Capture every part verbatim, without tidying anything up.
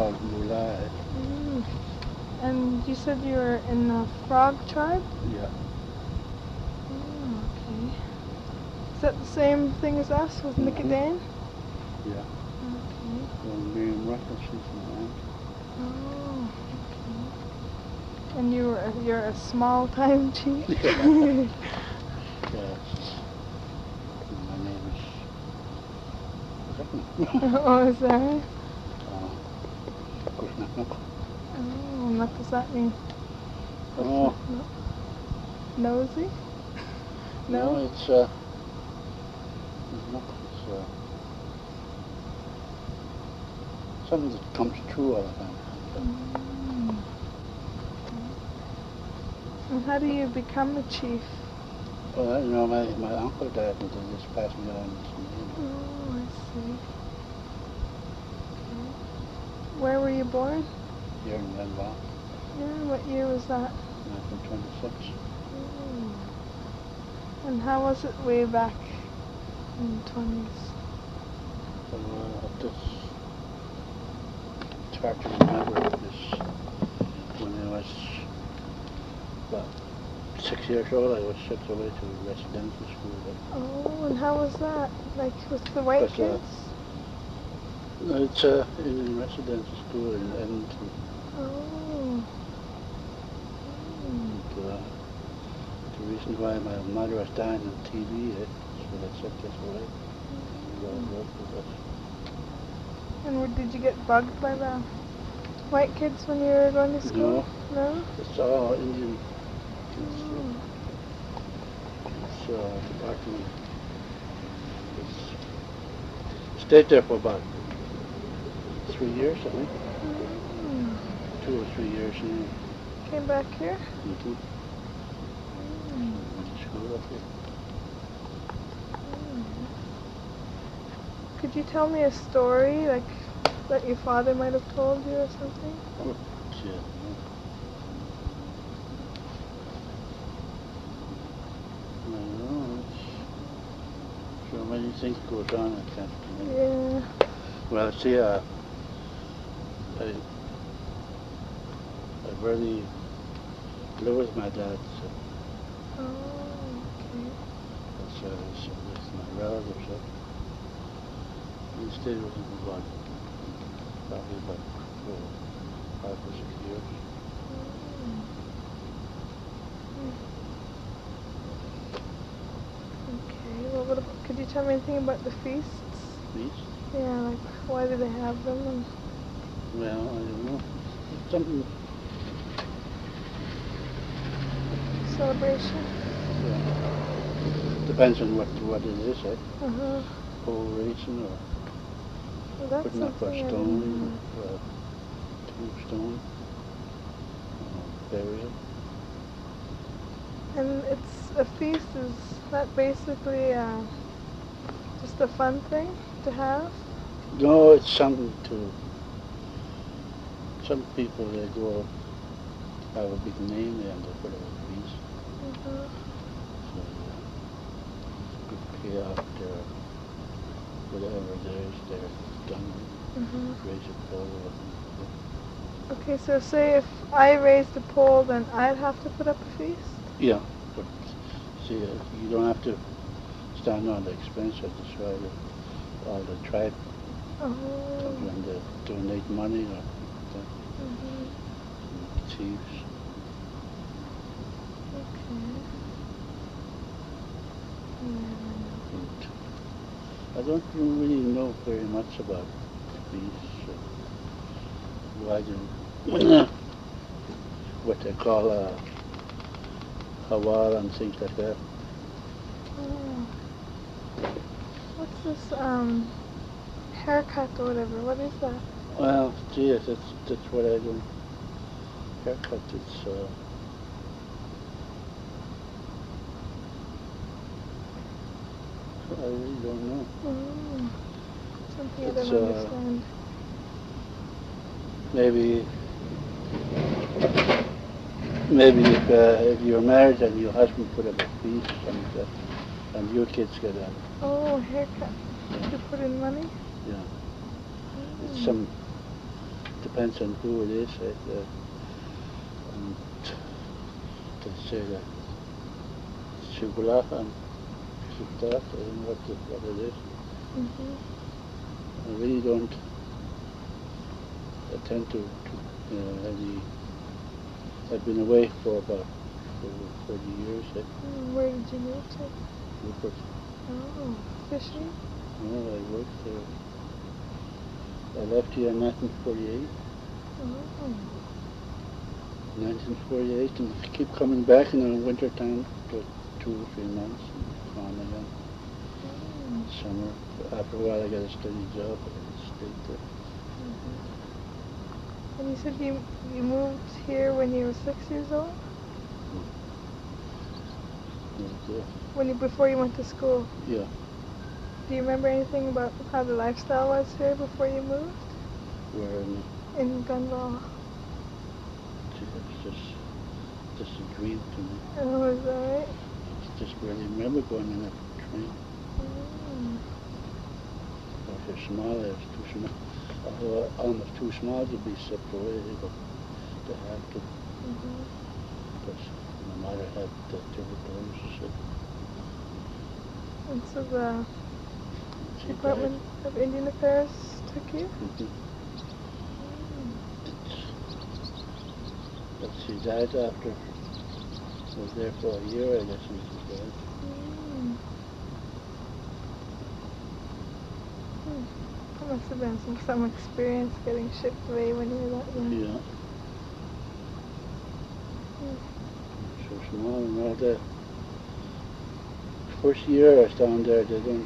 called Mullah. Mm. And you said you were in the Frog tribe? Yeah. Oh, okay. Is that the same thing as us with Mhm. Nicodane? Yeah. Okay. Well, Miriam Russell, she's my aunt. Oh, okay. And you were you're a small time chief? Yeah. Yeah. My name is... Oh, is that right? Uh, Krishnaknak. Oh, and what does that mean? What's Oh. that? No? Nosy? No? No, it's, uh... It's not, it's, uh... something that comes true all the time. Mm. And how do you become a chief? Well, you know, my, my uncle died and they just passed me on this name. Oh, I see. Okay. Where were you born? Here in Glenville. Yeah, what year was that? nineteen twenty-six. Mm. And how was it way back in the twenties? Uh, this, it's hard to remember this. When I was about six years old, I was shipped away to residential school. Oh, and how was that? Like with the white But, uh, kids? No, it's uh, in a residential school in Edmonton. Oh. Mm. And, uh, the reason why my mother was dying on T V, eh, so they sent us away. Mm. Work with us. And what, did you get bugged by the white kids when you were going to school? No. No? It's all Indian kids. Oh. It's uh, department. It's stayed there for about three years, I think. Mm. Two or three years now. Came back here? Mm-hmm. Mm. Went to school up here. Mm. Could you tell me a story, like, that your father might have told you or something? Oh, yeah. I don't know. It's, so many things goes on, I can't remember. Yeah. Well, see, uh, I, I really live with my dad, so Oh, okay. that's uh, it's, it's my relative, so he stayed with him about, probably about oh, five or six years. Mm. Okay, well, what about, could you tell me anything about the feasts? Feast? Yeah, like, why do they have them? And Well, I don't know. Something, celebration? yeah. Depends on what what it is, eh? Uh-huh. Pole racing or Well, that's putting up a something I stone, didn't or a tombstone, uh, burial. know. And it's, a feast, is that basically uh, just a fun thing to have? No, it's something to, some people, they go have a big name there and they put up a feast. Uh-huh. So, uh, good pay off their, whatever there is, they're done, Uh-huh. raise a pole or Okay, so say if I raised a pole, then I'd have to put up a feast? yeah, but see, uh, you don't have to stand on the expense of the tribe, all the tribe Oh. when they donate money or that, Mm-hmm. chiefs. Okay. And I don't really know very much about these, uh, why do, what they call uh, hawal and things like that. Oh. What's this, um, haircut or whatever? What is that? Well, gee, that's, that's what I do. Haircut, it's, uh, I really don't know. Mm. Something It's, I don't uh, understand. Maybe, maybe if, uh, if you're married and your husband put up a feast and, uh, and your kids get a, Oh, haircut. You put in money? yeah, it's Mm. some, depends on who it is. Right? Uh, and they say that Shugula and Shukta, I don't know what, the, what it is. Mm-hmm. I really don't attend to, to uh, any. I've been away for about forty years. Eh? Mm, where did you move to? Rupert. Oh, fishing? No, I worked there. I left here in nineteen forty-eight. Oh. nineteen forty-eight, and I keep coming back in the winter time for two or three months and gone again. Mm. Summer. After a while I got a steady job. I stayed there. Mm-hmm. And you said you, you moved here when you were six years old? Yeah. When you, before you went to school? Yeah. Do you remember anything about how the lifestyle was here before you moved? Where in, In Gunvale. it's just, just a dream to me. Oh, was that right? I just really remember going on a train. Mm. If you're small, it was too small. Although almost too small to be shipped away, but they had to. Mm-hmm. Because my mother had the tuberculosis. And so the She Department died. of Indian Affairs took you? Mm-hmm. Mm. But she died after, I was there for a year, I guess, when she died. Mm. Mm. That must have been some, some experience getting shipped away when you were that young. Yeah. Mm. So small, and all that. First year I was down there, they don't,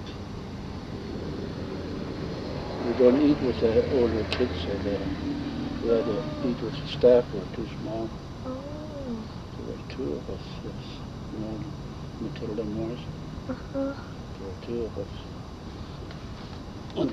we don't eat with the older kids, so they, we had to eat with the staff who were too small. Oh. There were two of us, yes. You know, Matilda Morris. Uh-huh. There were two of us. And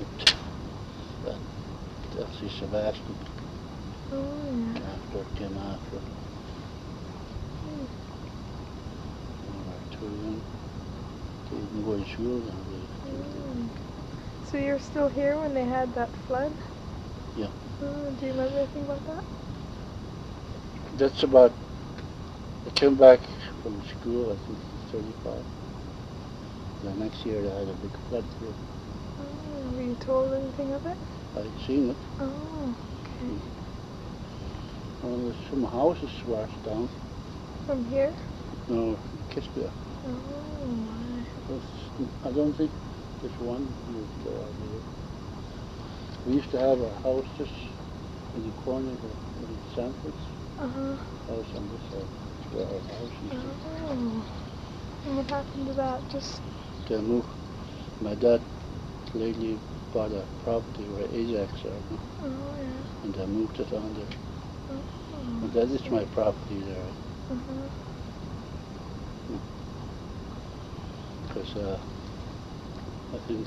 uh, Elsie Sebastian. Oh, yeah. After came after. Mm. We were too young to even go to school now. Mm. So you're still here when they had that flood? Yeah. Oh, do you remember anything about that? That's about, I came back from school, I think in thirty-five. The next year they had a big flood here. Oh, were you told anything of it? I'd seen it. Oh, okay. Well, there's some houses washed down. From here? No, Kispia. Oh, my. I don't think there's one moved there out here. We used to have a house just in the corner of the Sanfords. Uh-huh. House on this side. That's where our house used to be. Oh. And what happened to that? Just... They moved. My dad lately bought a property where Ajax are now. Oh, yeah. And they moved it on there. Oh. And that is my property there. Uh-huh. Because uh, I think,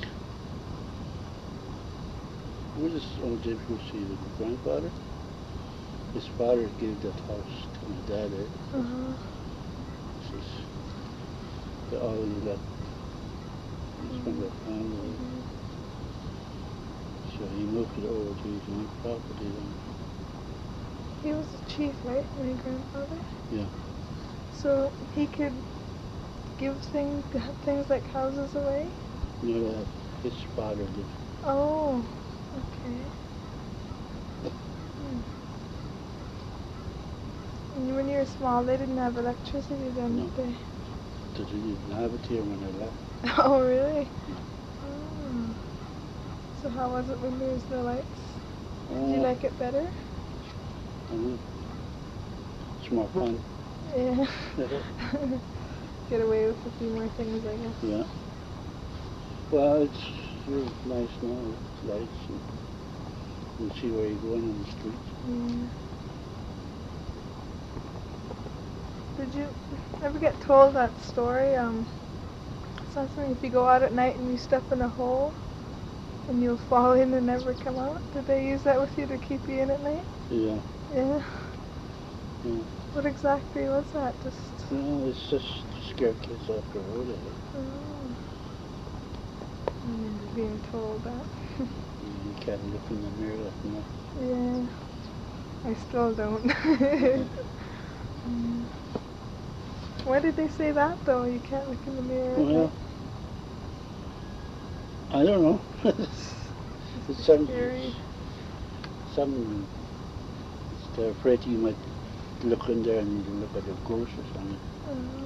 what is old James Lucy, the grandfather? His father gave that house to my dad, eh? Uh-huh. This is the all he got. He's from that family. Mm-hmm. So he moved it over to his own property then. He was a chief, right? My grandfather? Yeah. So he could give things, things like houses away? You know, that his father did. Oh, okay. Hmm. And when you were small, they didn't have electricity then, No. did they? They didn't even have it here when I left. Oh, really? No. Oh. So how was it when there was no lights? Did Uh, you like it better? I mean, it's more fun. Yeah. Get away with a few more things, I guess. Yeah. Well, it's really nice now with lights and you can see where you're going on the street. Yeah. Did you ever get told that story? Um, something if you go out at night and you step in a hole and you'll fall in and never come out? Did they use that with you to keep you in at night? Yeah. Yeah. Yeah. What exactly was that? Just... No, it's just to scare kids off the road, I think. Oh. I remember being told that. You can't look in the mirror at night. Yeah. I still don't. Mm. Why did they say that though? You can't look in the mirror at Well, night? I don't know. It's some, Scary. some, they're afraid you might look in there and you look at a ghost or something. Oh.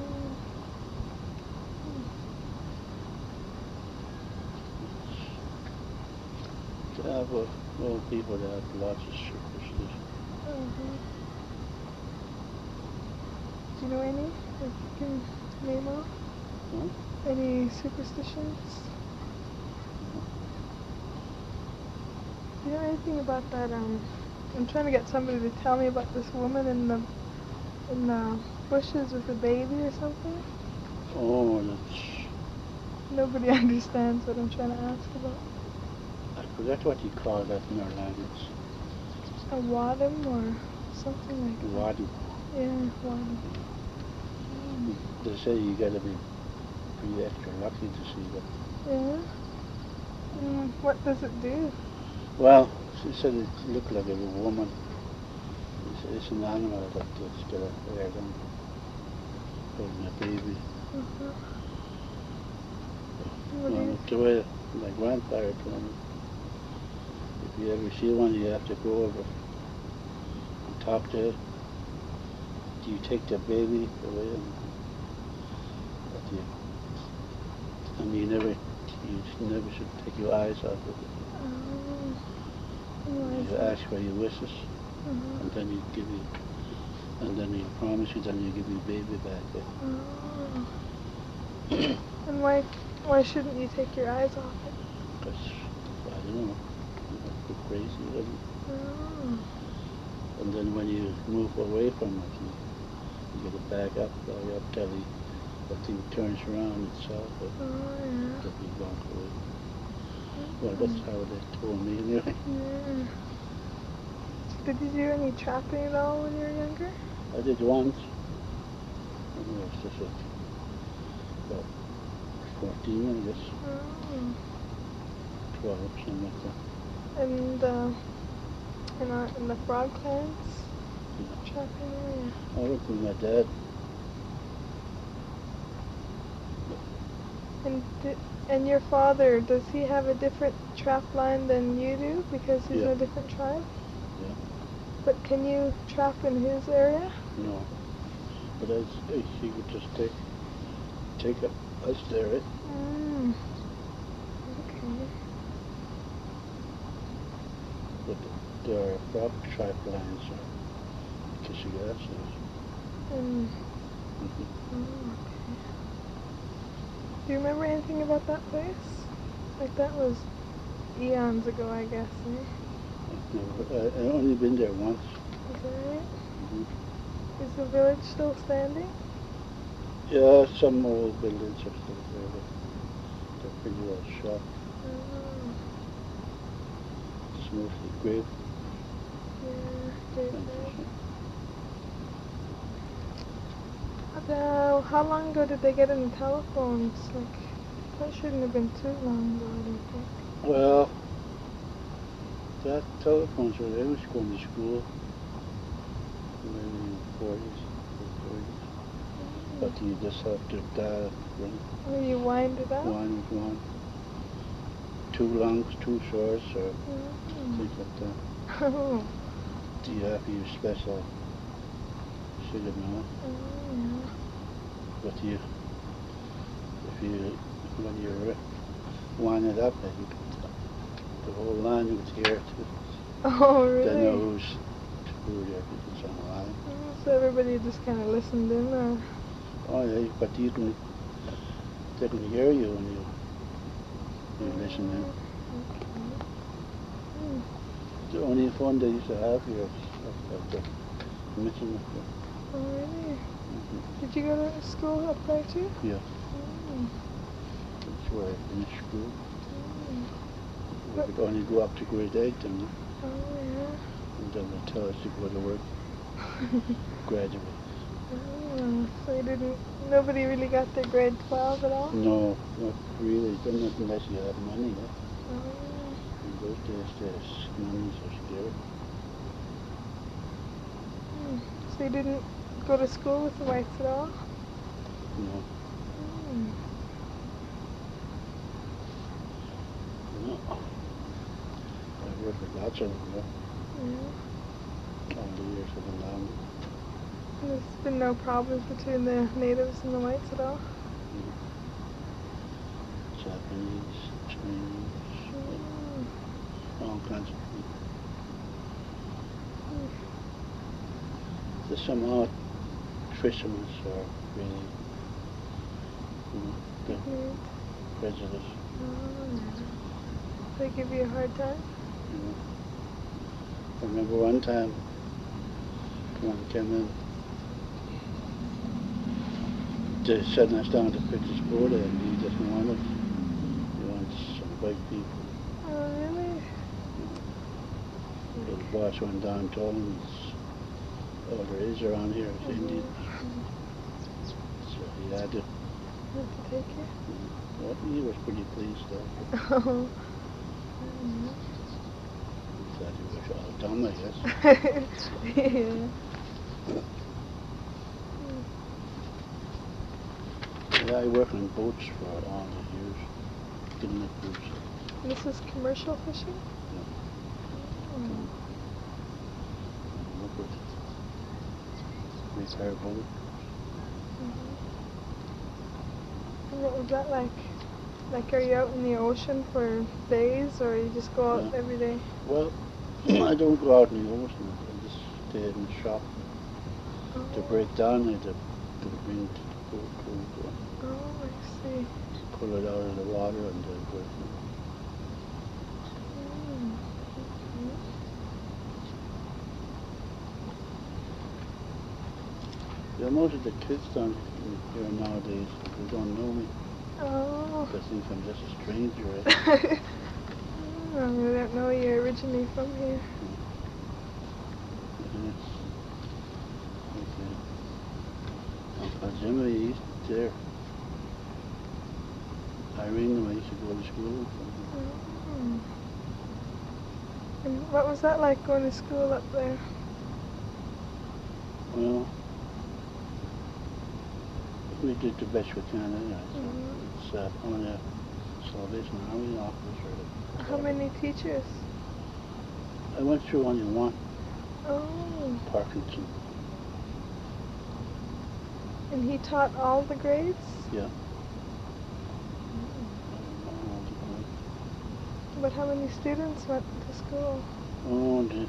Yeah, but well, people that have lots of superstition. Uh-huh. Do you know any that you can name off? Huh? Any superstitions? Do you know anything about that? Um, I'm trying to get somebody to tell me about this woman in the in the bushes with a baby or something. Oh, that's, Nobody understands what I'm trying to ask about. I forget what you call that in our language. A wadum or something like that. Wadi. Yeah, wadum. Mm. They say you gotta be pretty extra lucky to see that. Yeah. Mm, what does it do? Well, she said it looked like a woman. It's, it's an animal that, that's got a hair down, holding a baby. Uh-huh. Well, the way my grandfather told me, if you ever see one, you have to go over and talk to it. Do you take the baby away and, that you, and you never, you never should take your eyes off of it. Oh. You ask for your wishes, Uh-huh. and then you give you, and then you promise you, then you give your baby back. Oh. And why, why shouldn't you take your eyes off it? Because, I don't know, you might go crazy with it. Oh. And then when you move away from it, you, you got to back up, back up till the, the thing turns around itself. But Oh, yeah. that you walk away. Mm-hmm. Well, that's how they told me anyway. Yeah. Did you do any trapping at all when you were younger? I did once. I was just like about fourteen, I guess. Oh. twelve, something like that. And uh, in, our, in the frog plants? Yeah. Trapping area? I went with my dad. And di- and your father, does he have a different trap line than you do because he's Yeah. in a different tribe? Yeah. But can you trap in his area? No. But I, I, he would just take, take up us there, right? Mm. Okay. But there are frog trap lines or Kishigasas. Mm. Mm-hmm. Oh, okay. Do you remember anything about that place? Like that was eons ago, I guess, eh? I've never, I, I only been there once. Is that right? Mm-hmm. Is the village still standing? Yeah, some old buildings are still there, but they're pretty well shot. Oh. It's mostly grave Yeah, great. plantation. Uh, how long ago did they get in telephones? Like, that shouldn't have been too long ago, I don't think. Well, that telephones were, I was going to school maybe in the forties, forties. But you just have to dial one, Oh, you wind it up? one, one, two longs, two shorts, or Mm. things like that. Oh. Do you have to use special signal? Oh, yeah. But you, if you, when you wind it up, then you can, the whole line would hear it. Oh, really? They know who's, who everything's on the line. Oh, so everybody just kind of listened in, or? Oh yeah, but you can, they can hear you when you, you listen in. Okay. Mm. The only phone they used to have here is of the mention of the, Oh, really? mm-hmm. Did you go to school up there too? Yeah, Mm. that's where I finished school. Mm. We But- could only go up to grade eight and, Oh, yeah. and then they tell us to go to work, graduate. Oh, so you didn't, nobody really got their grade twelve at all? No, not really, not unless you have money. Eh? Oh. In those days, there's money so scarce. So you didn't go to school with the whites at all? No. Mm. No. I worked with lots of them, yeah. Yeah. All the years I've been down There's been no problems between the natives and the whites at all? there. Japanese, Chinese, Mm. all kinds of people. Mm. There's some odd fishermen are really, you know, they're Mm. prejudiced, Oh, they give you a hard time? you know. I remember one time one came in, they're setting us down to pick his quota and he doesn't want us. He wants some white people. Oh, really? So the boss went down and told him it's all there is around here is Mm-hmm. Indians. So he had to. Had to take it? Well, he was pretty pleased though. Oh. He thought he was all dumb, I guess. Yeah. Yeah, I worked on boats for all the years. Didn't make boats. This is commercial fishing? Yeah. Mm. I work with repair boats. Mm-hmm. And what was that like? Like, are you out in the ocean for days, or you just go out Yeah. every day? Well, I don't go out in the ocean. I just stay in the shop. Oh. To break down, I have to bring it to the boat to uh, Oh, I see. pull it out of the water and then break it. Mm. Okay. Yeah, most of the kids down here nowadays, they don't know me. Oh. They think I'm just a stranger. Right? Oh, I don't know you're originally from here. Yeah. Okay. Uncle Jimmy, he's there. Irene, I used to go to school with him. Oh. And what was that like going to school up there? Well, we did the best we can anyway. So Mm-hmm. it's uh, I'm a Salvation Army officer. How many teachers? I went through only one, Oh. Parkinson. And he taught all the grades? Yeah. But how many students went to school? Oh, dear.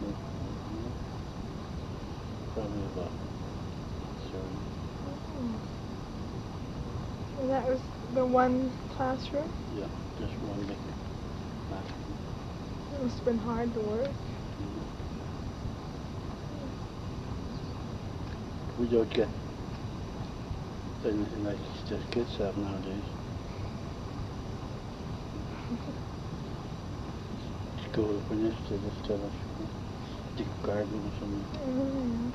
Probably about thirty. Oh. And that was the one classroom? Yeah, just one big classroom. It must have been hard to work. We don't get anything like the kids have nowadays. School finished, they just tell us dig garden or something. Mm.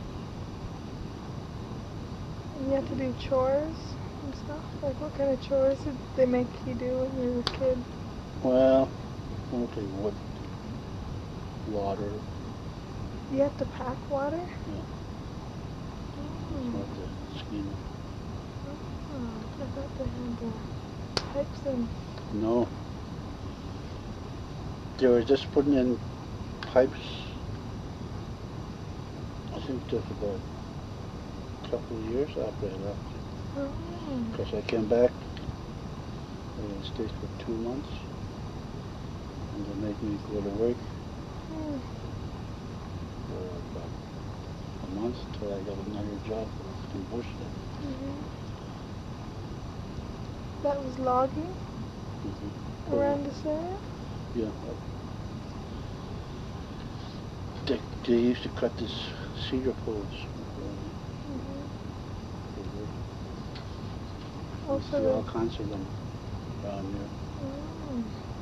And you have to do chores and stuff? Like, what kind of chores did they make you do when you were a kid? Well, mostly wood, water. You have to pack water? Yeah. Mm. What the scheme. Oh, I thought they had uh, pipes and... No. They were just putting in pipes. I think just about a couple of years after I left. Oh. Because I came back, I stayed for two months, and they made me go to work Mm. for about a month until I got another job in Bushnell. Mm-hmm. That was logging Mm-hmm. around this area? Yeah. They, they used to cut this cedar poles. Mm-hmm. You Also, see all kinds of them around here. mm.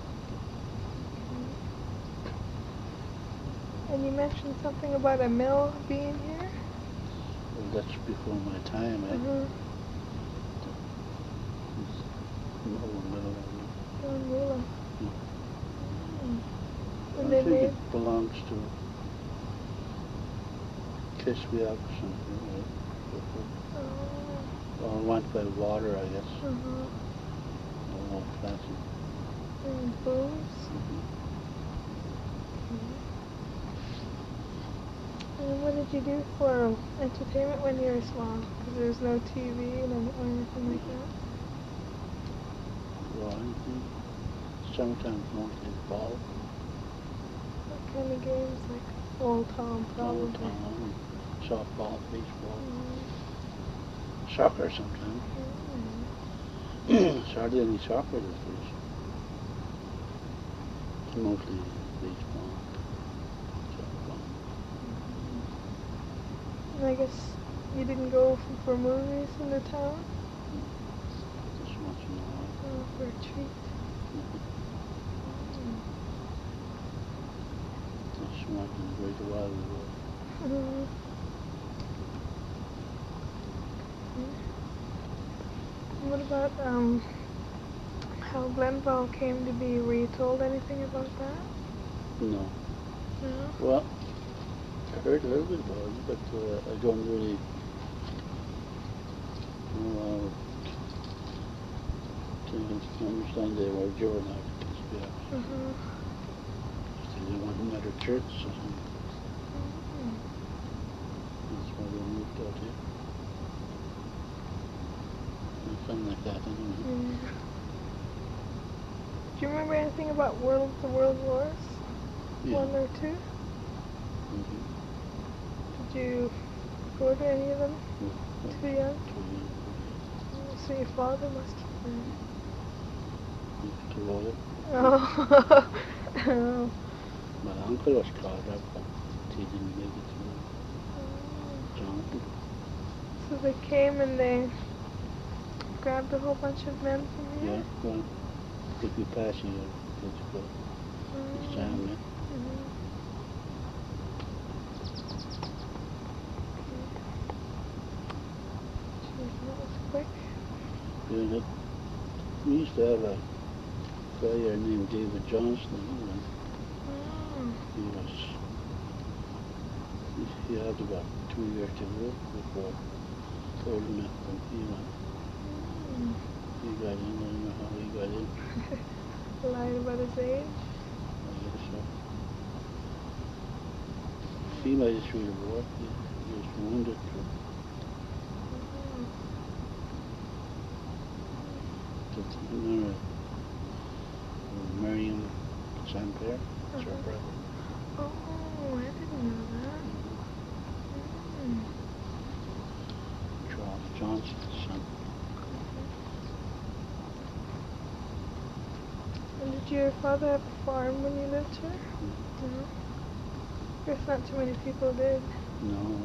And you mentioned something about a mill being here? Well, that's before my time. I, Mm-hmm. no, no, Oh, really? no. Mm. I And they think made... it belongs to Kisby up or something, right? Oh. Well, it went by water, I guess. Mhm. Oh, fancy. And booze. And what did you do for entertainment when you were small? Because there was no T V and any- or anything like that. Well, anything. Sometimes mostly ball. What kind of games? Like Old Tom, probably. Old Tom, softball, baseball, Mhm. soccer sometimes. Mhm. There's hardly any soccer these days. It's mostly baseball, softball. And I guess you didn't go f- for movies in the town? Just once in a while. Oh, for a treat. Just once in a great while we go. Mhm. What about um how Glenville came to be? Were you told anything about that? No. No? Well, I heard a little bit about it, but uh, I don't really know uh, to understand they were Jordan out of Kisby. Mhm. So they want another church or something. Mhm. That's why they moved out here. Or something like that, anyway. Yeah. Do you remember anything about World the World Wars? Yeah. One or two? Mm-hmm. Did you go to any of them? No, no, Too young? too young. Oh, so your father must have been. Used to roll it. Oh. Oh. My uncle was caught up, but he didn't make it through. Jonathan. So they came and they grabbed a whole bunch of men from Yeah, here? well, if you pass, you get to go. Mm. Exam, yeah. Mhm. Geez, that was quick. Yeah, that, we used to have a guy here named David Johnston. He, went, Mm. he was, he, he had about two years to live before old enough when he went. Mm. He got in, I don't know how he got in. Lied about his age? I guess so. He might have through the war. He, he was wounded. Mm. But, remember, Miriam Saint Pierre, it's her Uh-huh. brother. Oh, I didn't know that. Mm-hmm. Mm. Charles Johnson's son. And did your father have a farm when you lived here? Mm-hmm. No. Guess not too many people did. No,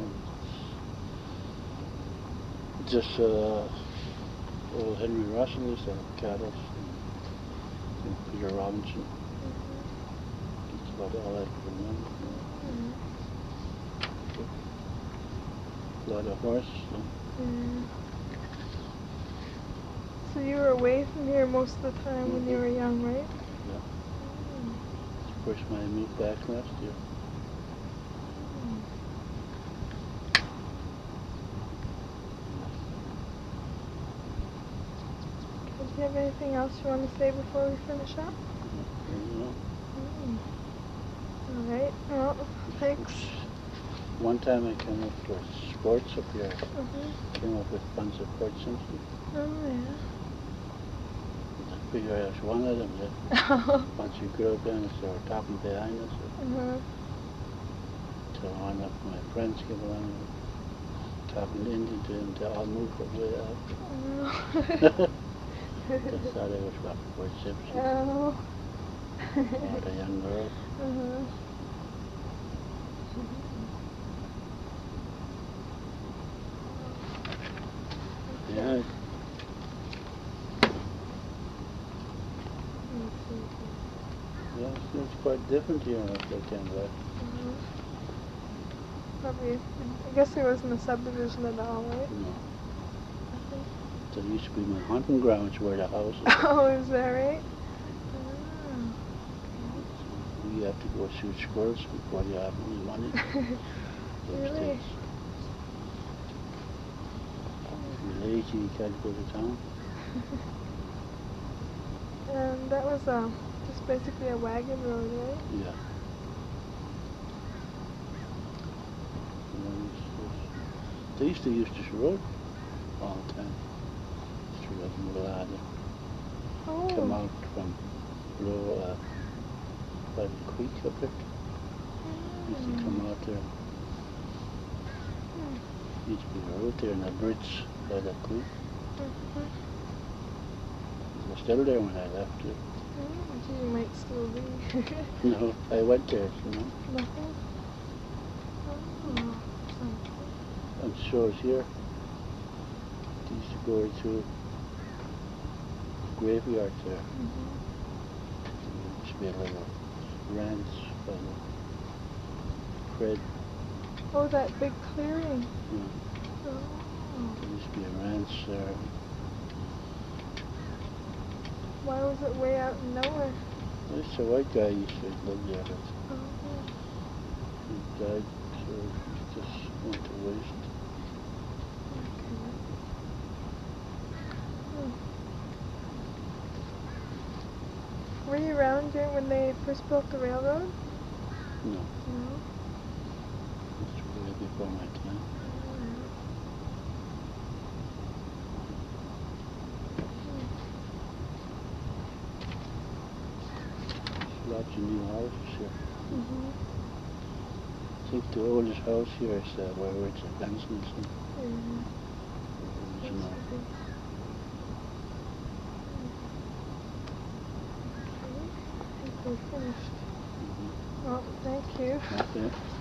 it's just uh, old Henry Russell used to have cattle, and, and Peter Robinson. Mm-hmm. That's about all I can remember. Mm. A lot of horses. So. Yeah. So you were away from here most of the time Mm-hmm. when you were young, right? Yeah. Mm. Of course, when I moved back last year. Mm. Do you have anything else you want to say before we finish up? I don't know. Mm. All right. Well, thanks. One time I came up for sports up here. Mm-hmm. Came up with Bunch of Fort Simpson. Oh, yeah. I figure I was one of them. That once you grew up down, they were talking behind us. Mm-hmm. So one of my friends came along and talking Indian to him to all move way out. Oh. They thought I was from Fort Simpson. Oh. Or the young girl. Uh-huh. Yeah. Yeah, it's, it's quite different here in Canada. Mm-hmm. Probably. I guess there wasn't a subdivision at all, right? No. Nothing. There used to be my hunting grounds where the houses. Oh, is that right? Oh. You have to go shoot squirrels before you have any money. Those Really? days. easy, you can't go to town. And that was um, just basically a wagon road, right? Yeah. And then this, this, they used to use this road all the time. Through that Mulada. Oh. Come out from below uh, by the creek up there. Used to come out there. Mm. Used to be a road there and a bridge by that creek. Mm-hmm. It was still there when I left it. Mm, you might still be. No, I went there, you know. Nothing? Oh, something. And shows here. They used to go to the graveyard there. Mm-hmm. There used to be a little ranch by the Fred. Oh, that big clearing. Yeah. Oh. There used to be a ranch there. Why was it way out in nowhere? This a white guy used to live there, but Oh. he died, so he just went to waste. Okay. Hmm. Were you around during when they first built the railroad? No, No. it's way before my time. There's lots of new houses here. Mm-hmm. I think the oldest house here is uh, where Richard Benson is in. Yeah. Original. Must be. Okay. I think we're finished. Mm-hmm. Well, thank you. Okay.